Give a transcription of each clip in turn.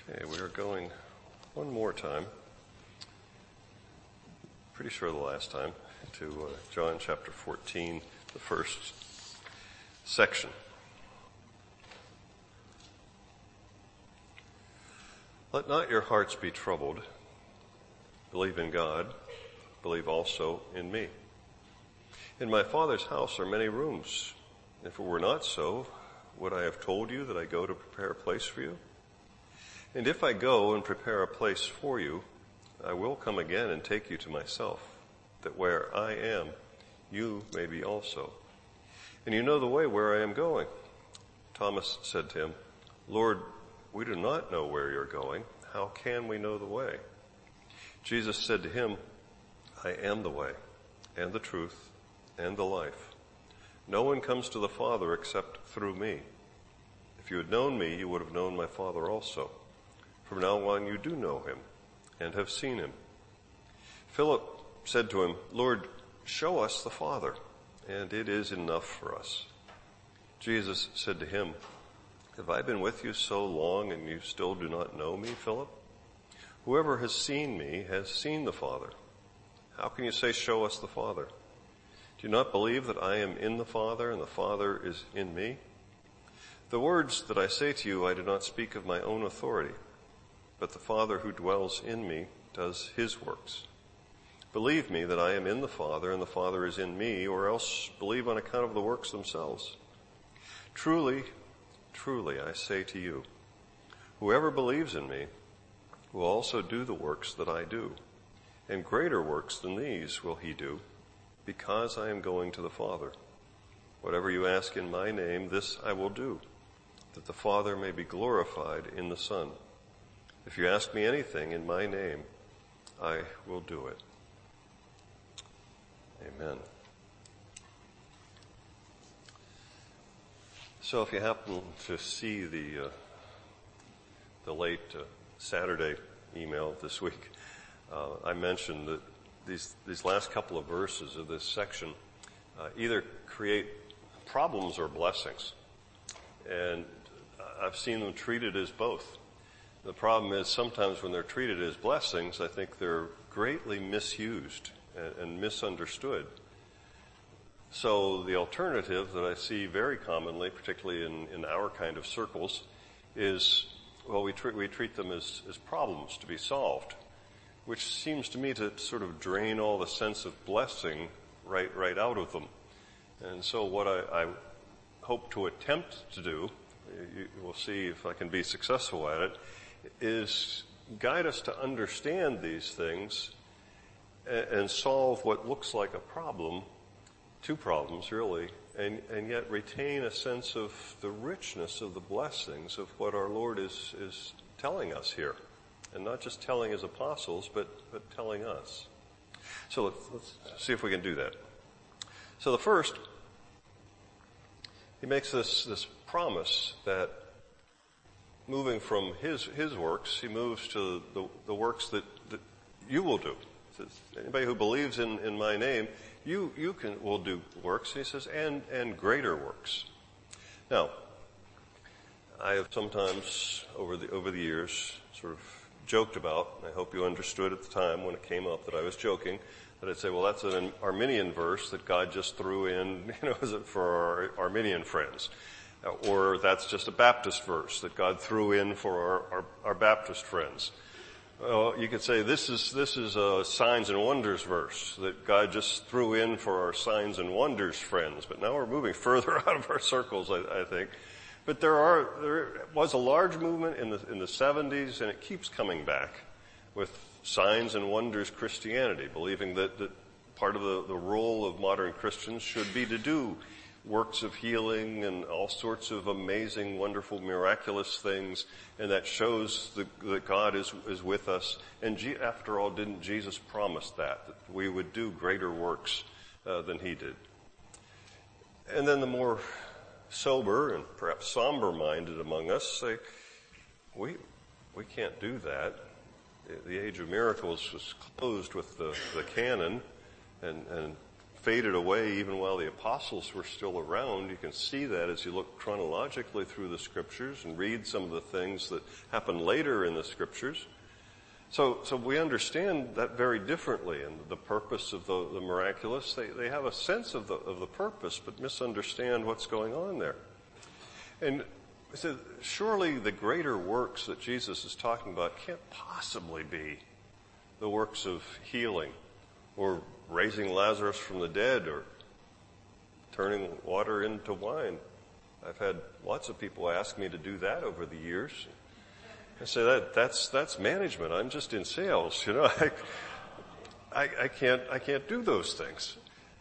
Okay, we are going one more time, pretty sure the last time, to John chapter 14, the first section. Let not your hearts be troubled. Believe in God. Believe also in me. In my Father's house are many rooms. If it were not so, would I have told you that I go to prepare a place for you? And if I go and prepare a place for you, I will come again and take you to myself, that where I am, you may be also. And you know the way where I am going. Thomas said to him, Lord, we do not know where you're going. How can we know the way? Jesus said to him, I am the way, and the truth, and the life. No one comes to the Father except through me. If you had known me, you would have known my Father also. From now on you do know him, and have seen him. Philip said to him, Lord, show us the Father, and it is enough for us. Jesus said to him, have I been with you so long, and you still do not know me, Philip? Whoever has seen me has seen the Father. How can you say, show us the Father? Do you not believe that I am in the Father, and the Father is in me? The words that I say to you, I do not speak of my own authority, but the Father who dwells in me does his works. Believe me that I am in the Father, and the Father is in me, or else believe on account of the works themselves. Truly, truly, I say to you, whoever believes in me will also do the works that I do, and greater works than these will he do, because I am going to the Father. Whatever you ask in my name, this I will do, that the Father may be glorified in the Son. If you ask me anything in my name, I will do it. Amen. So if you happen to see the late Saturday email this week, I mentioned that these last couple of verses of this section either create problems or blessings. And I've seen them treated as both. The problem is sometimes when they're treated as blessings, I think they're greatly misused and misunderstood. So the alternative that I see very commonly, particularly in our kind of circles, is, well, we treat them as problems to be solved, which seems to me to sort of drain all the sense of blessing right out of them. And so what I hope to attempt to do, we'll see if I can be successful at it, is guide us to understand these things and solve what looks like a problem, two problems really, and yet retain a sense of the richness of the blessings of what our Lord is telling us here. And not just telling his apostles, but telling us. So let's see if we can do that. So the first, he makes this promise that moving from his works, he moves to the works that you will do. He says, anybody who believes in my name, you will do works. And he says, and greater works. Now, I have sometimes over the years sort of joked about, and I hope you understood at the time when it came up that I was joking, that I'd say, well, that's an Arminian verse that God just threw in, for our Arminian friends. Or that's just a Baptist verse that God threw in for our Baptist friends. You could say this is a signs and wonders verse that God just threw in for our signs and wonders friends. But now we're moving further out of our circles, I think. But there was a large movement in the 70s, and it keeps coming back with signs and wonders Christianity, believing that part of the role of modern Christians should be to do works of healing and all sorts of amazing, wonderful, miraculous things, and that shows that God is with us. And after all, didn't Jesus promise that we would do greater works than he did? And then the more sober and perhaps somber-minded among us say, we can't do that. The age of miracles was closed with the canon, and faded away even while the apostles were still around. You can see that as you look chronologically through the scriptures and read some of the things that happen later in the scriptures. So we understand that very differently, and the purpose of the miraculous. They have a sense of the purpose, but misunderstand what's going on there. And I said, surely the greater works that Jesus is talking about can't possibly be the works of healing, or raising Lazarus from the dead, or turning water into wine. I've had lots of people ask me to do that over the years. I say that's management. I'm just in sales, you know. I can't do those things.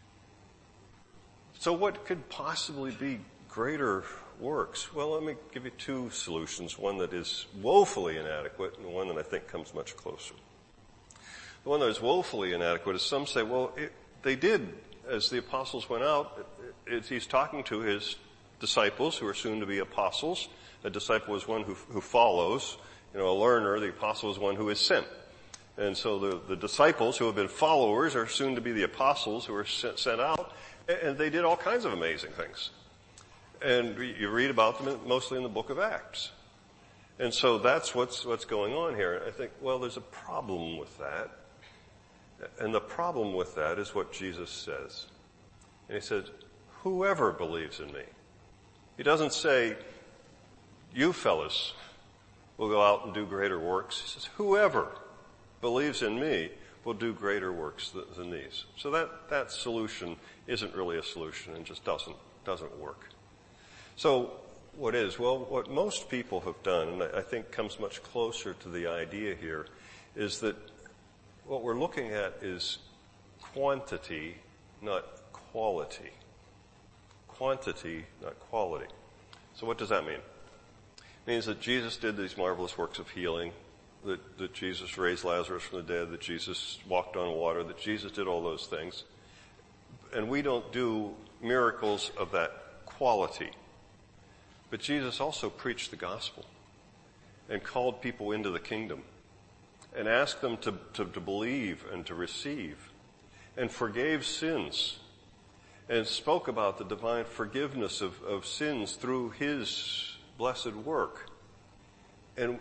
So what could possibly be greater works? Well, let me give you two solutions, one that is woefully inadequate and one that I think comes much closer. The one that is woefully inadequate is some say, well, they did, as the apostles went out, he's talking to his disciples who are soon to be apostles. A disciple is one who follows. You know, a learner, the apostle is one who is sent. And so the disciples who have been followers are soon to be the apostles who are sent out, and they did all kinds of amazing things. And you read about them mostly in the book of Acts. And so that's what's going on here. I think, well, there's a problem with that. And the problem with that is what Jesus says. And he says, whoever believes in me. He doesn't say, you fellas will go out and do greater works. He says, whoever believes in me will do greater works than these. So that solution isn't really a solution and just doesn't work. So what is? Well, what most people have done, and I think comes much closer to the idea here, is that what we're looking at is quantity, not quality. Quantity, not quality. So what does that mean? It means that Jesus did these marvelous works of healing, that Jesus raised Lazarus from the dead, that Jesus walked on water, that Jesus did all those things. And we don't do miracles of that quality. But Jesus also preached the gospel and called people into the kingdom and asked them to believe and to receive, and forgave sins, and spoke about the divine forgiveness of sins through his blessed work. And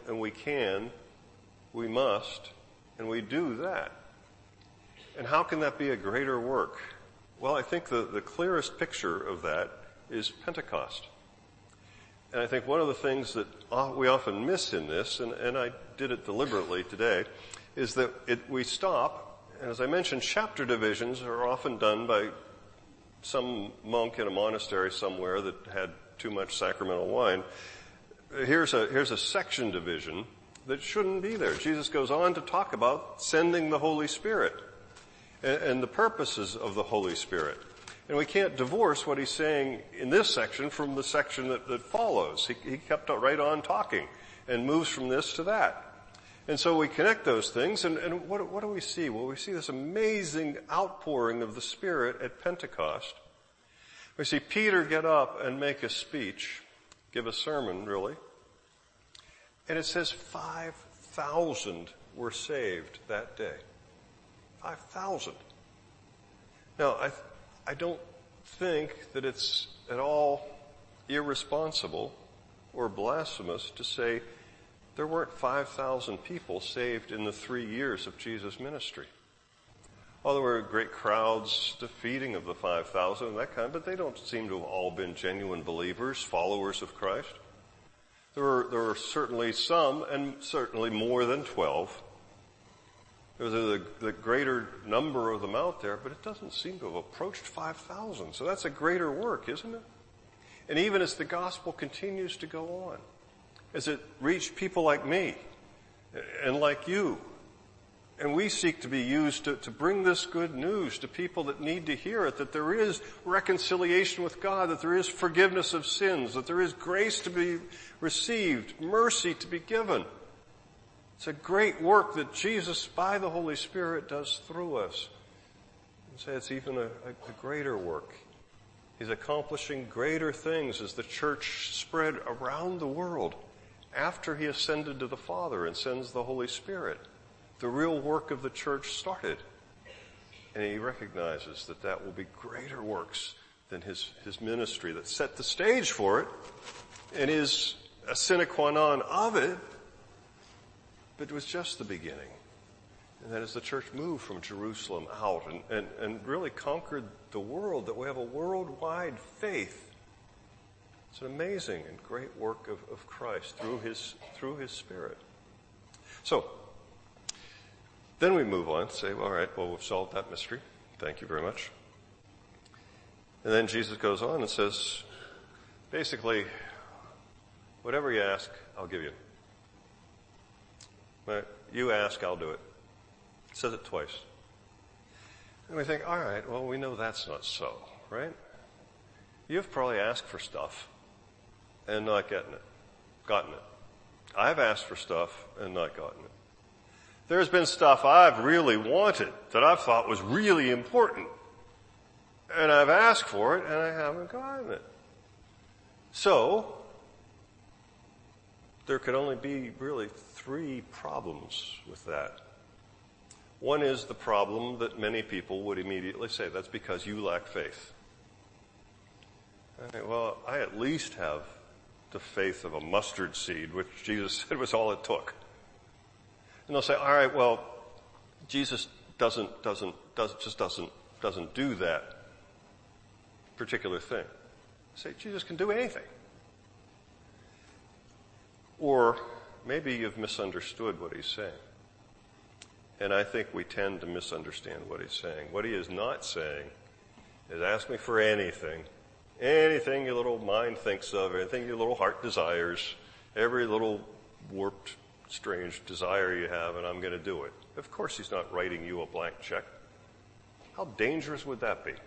we must, and we do that. And how can that be a greater work? Well, I think the clearest picture of that is Pentecost. And I think one of the things that we often miss in this, and I did it deliberately today, is that we stop, and as I mentioned, chapter divisions are often done by some monk in a monastery somewhere that had too much sacramental wine. Here's a section division that shouldn't be there. Jesus goes on to talk about sending the Holy Spirit and the purposes of the Holy Spirit. And we can't divorce what he's saying in this section from the section that follows. He kept right on talking and moves from this to that. And so we connect those things, and what do we see? Well, we see this amazing outpouring of the Spirit at Pentecost. We see Peter get up and make a speech, give a sermon, really. And it says 5,000 were saved that day. 5,000. Now, I don't think that it's at all irresponsible or blasphemous to say there weren't 5,000 people saved in the 3 years of Jesus' ministry. Well, there were great crowds, the feeding of the 5,000 and that kind, but they don't seem to have all been genuine believers, followers of Christ. There were certainly some, and certainly more than 12. There was the greater number of them out there, but it doesn't seem to have approached 5,000. So that's a greater work, isn't it? And even as the gospel continues to go on, as it reached people like me and like you, and we seek to be used to bring this good news to people that need to hear it, that there is reconciliation with God, that there is forgiveness of sins, that there is grace to be received, mercy to be given. It's a great work that Jesus, by the Holy Spirit, does through us. And say it's even a greater work. He's accomplishing greater things as the church spread around the world after he ascended to the Father and sends the Holy Spirit. The real work of the church started. And he recognizes that that will be greater works than his ministry that set the stage for it and is a sine qua non of it, but it was just the beginning. And then as the church moved from Jerusalem out and really conquered the world, that we have a worldwide faith. It's an amazing and great work of Christ through his Spirit. So, then we move on, say, all right, well, we've solved that mystery. Thank you very much. And then Jesus goes on and says, basically, whatever you ask, I'll give you. Right? You ask, I'll do it. It says it twice. And we think, all right, well, we know that's not so, right? You've probably asked for stuff and not gotten it. I've asked for stuff and not gotten it. There's been stuff I've really wanted that I've thought was really important. And I've asked for it and I haven't gotten it. So, there could only be really 3 problems with that. One is the problem that many people would immediately say, that's because you lack faith. Okay, well, I at least have the faith of a mustard seed, which Jesus said was all it took. And they'll say, all right, well, Jesus doesn't do that particular thing. I say, Jesus can do anything. Or maybe you've misunderstood what he's saying. And I think we tend to misunderstand what he's saying. What he is not saying is ask me for anything. Anything your little mind thinks of, anything your little heart desires, every little warped, strange desire you have, and I'm going to do it. Of course he's not writing you a blank check. How dangerous would that be?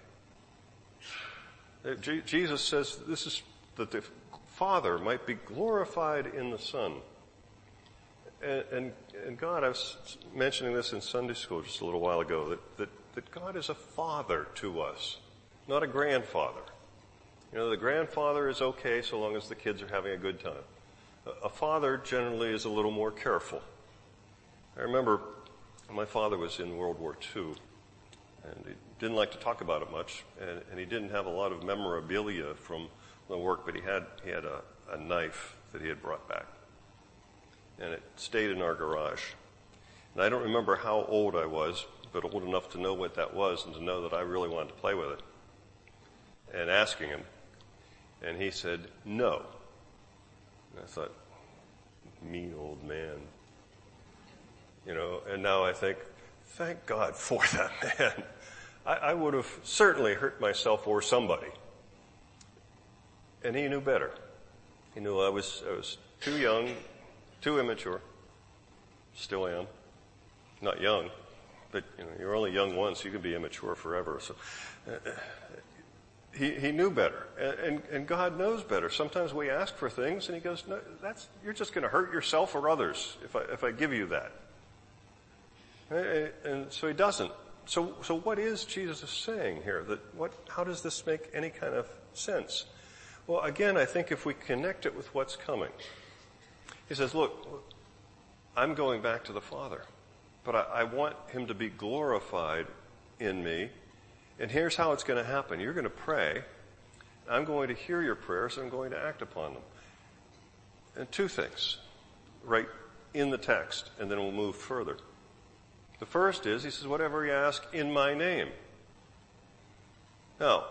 Jesus says this is that the Father might be glorified in the Son. And God, I was mentioning this in Sunday school just a little while ago, that God is a father to us, not a grandfather. You know, the grandfather is okay so long as the kids are having a good time. A father generally is a little more careful. I remember my father was in World War II, and he didn't like to talk about it much, and he didn't have a lot of memorabilia from the work, but he had a knife that he had brought back. And it stayed in our garage. And I don't remember how old I was, but old enough to know what that was and to know that I really wanted to play with it. And asking him, and he said, no. And I thought, mean old man. You know, and now I think, thank God for that man. I would have certainly hurt myself or somebody. And he knew better. He knew I was too young, too immature. Still am. Not young, but you know, you're only young once. You can be immature forever. So he knew better, and God knows better. Sometimes we ask for things, and he goes, "No, you're just going to hurt yourself or others if I give you that." And so he doesn't. So what is Jesus saying here? How does this make any kind of sense? Well, again, I think if we connect it with what's coming, he says, look, I'm going back to the Father, but I want him to be glorified in me. And here's how it's going to happen. You're going to pray. I'm going to hear your prayers, and I'm going to act upon them. And 2 things, right in the text, and then we'll move further. The first is, he says, whatever you ask in my name. Now,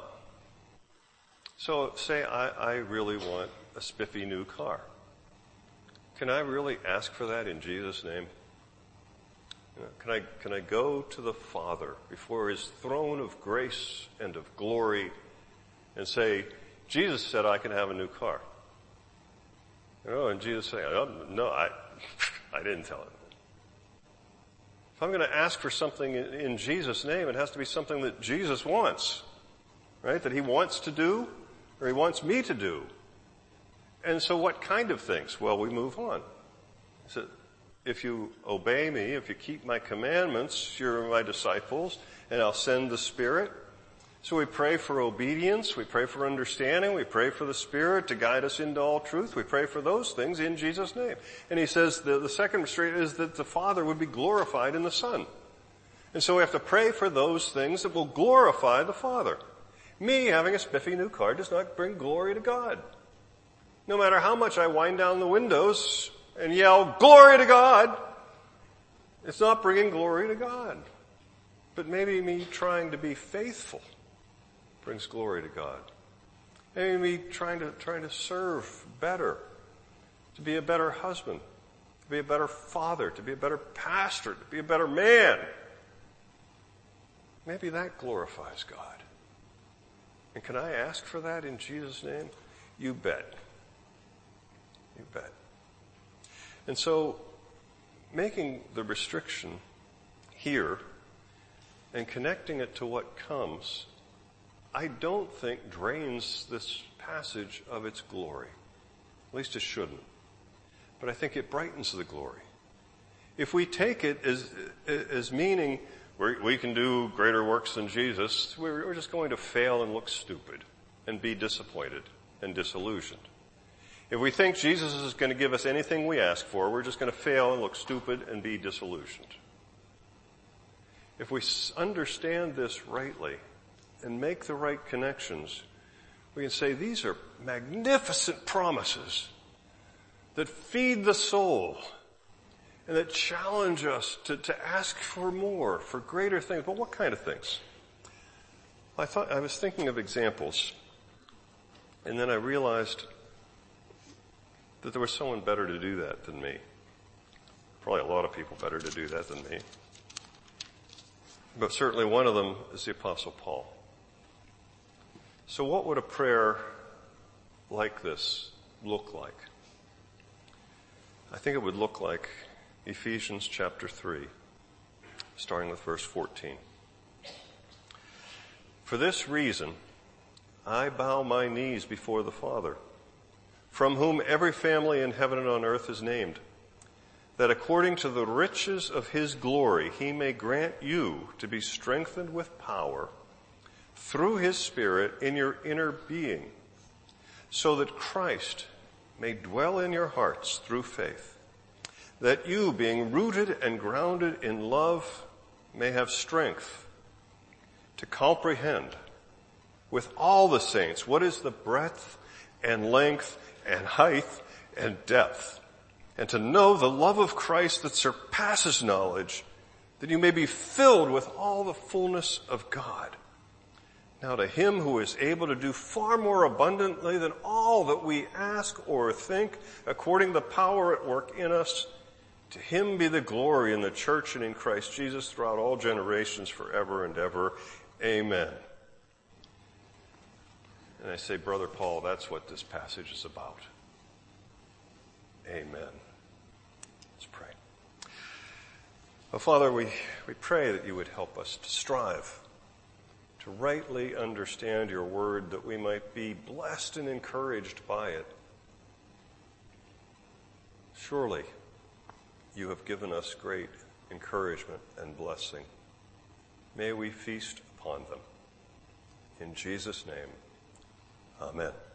so say I really want a spiffy new car. Can I really ask for that in Jesus' name? You know, can I go to the Father before his throne of grace and of glory and say, Jesus said I can have a new car? You know, and Jesus say, no, I didn't tell him. If I'm going to ask for something in Jesus' name, it has to be something that Jesus wants, right? That he wants to do, or he wants me to do. And so what kind of things? Well, we move on. So if you obey me, if you keep my commandments, you're my disciples, and I'll send the Spirit. So we pray for obedience, we pray for understanding, we pray for the Spirit to guide us into all truth. We pray for those things in Jesus' name. And he says the second restraint is that the Father would be glorified in the Son. And so we have to pray for those things that will glorify the Father. Me having a spiffy new car does not bring glory to God. No matter how much I wind down the windows and yell, "Glory to God," it's not bringing glory to God. But maybe me trying to be faithful brings glory to God. Maybe me trying to serve better, to be a better husband, to be a better father, to be a better pastor, to be a better man. Maybe that glorifies God. And can I ask for that in Jesus' name? You bet. You bet. And so, making the restriction here and connecting it to what comes, I don't think drains this passage of its glory. At least it shouldn't. But I think it brightens the glory. If we take it as meaning we can do greater works than Jesus, we're just going to fail and look stupid and be disappointed and disillusioned. If we think Jesus is going to give us anything we ask for, we're just going to fail and look stupid and be disillusioned. If we understand this rightly and make the right connections, we can say these are magnificent promises that feed the soul and that challenge us to ask for more, for greater things. But what kind of things? I was thinking of examples, and then I realized that there was someone better to do that than me. Probably a lot of people better to do that than me. But certainly one of them is the Apostle Paul. So what would a prayer like this look like? I think it would look like Ephesians chapter 3, starting with verse 14. For this reason, I bow my knees before the Father, from whom every family in heaven and on earth is named, that according to the riches of his glory he may grant you to be strengthened with power through his Spirit in your inner being, so that Christ may dwell in your hearts through faith, that you, being rooted and grounded in love, may have strength to comprehend with all the saints what is the breadth and length and height and depth, and to know the love of Christ that surpasses knowledge, that you may be filled with all the fullness of God. Now to him who is able to do far more abundantly than all that we ask or think, according to the power at work in us, to him be the glory in the church and in Christ Jesus throughout all generations forever and ever. Amen. And I say, Brother Paul, that's what this passage is about. Amen. Let's pray. Oh, Father, we pray that you would help us to strive to rightly understand your word, that we might be blessed and encouraged by it. Surely you have given us great encouragement and blessing. May we feast upon them. In Jesus' name, amen.